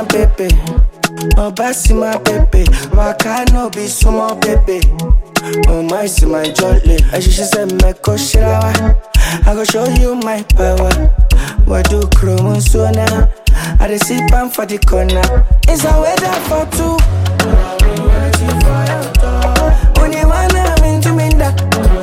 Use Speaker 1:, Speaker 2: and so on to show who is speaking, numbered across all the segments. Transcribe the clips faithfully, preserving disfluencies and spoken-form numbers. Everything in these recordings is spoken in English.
Speaker 1: baby. Oh, Bassi, my baby. Why can't no be so my baby? Oh, my, see my jolly. And she said, Meko Shirawa. I go show you my power. What do Chrome so now? I dey see pan for the corner. It's a weather for two. Only one I'm into me that.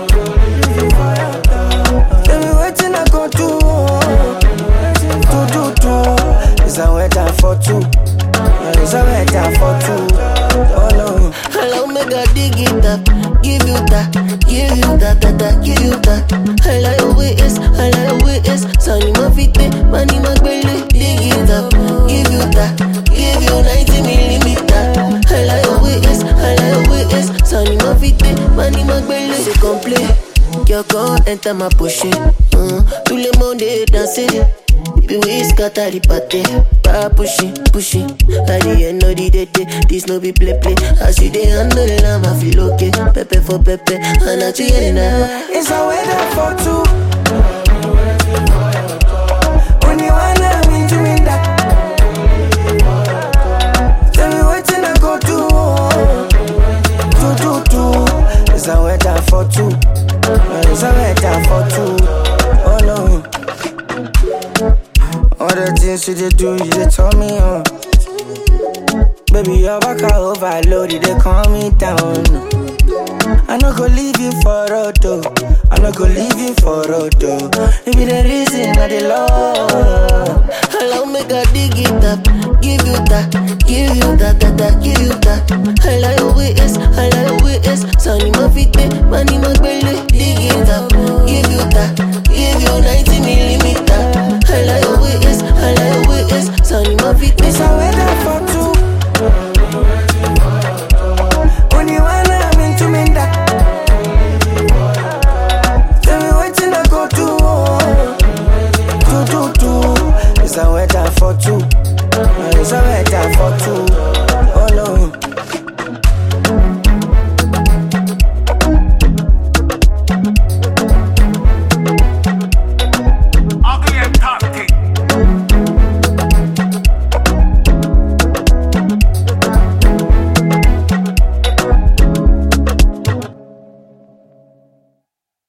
Speaker 1: Tell me waiting I go do. Do do do. It's a weather for two. It's a weather for two. Oh no.
Speaker 2: Allow me to dig it up, give you that, give you that, that, that, give you that. I like your ways, I like your ways. Sonny my feet, money my belly, dig it up, give you that, give you ninety millimeter. I like your ways, I like your ways. Sonny my feet, money my belly. C'est complet, your corps enter my pushing. Mm. Tout le monde est dansé. If we scatter the party, pa pushing, pushing. At the end of the day, this no be play play. As you dey handle it, I feel okay. Pepe for pepe, and I treat it now.
Speaker 1: It's a weather for two. Only one I'm into me that. Tell me what I go do. Do do do. It's a weather for two. It's a weather for two. Oh no. All the things you they do, you they tell me on. Baby, your back are overloaded, they calm me down. I no go leave you for auto. I no go leave you for auto. It be the reason I the love.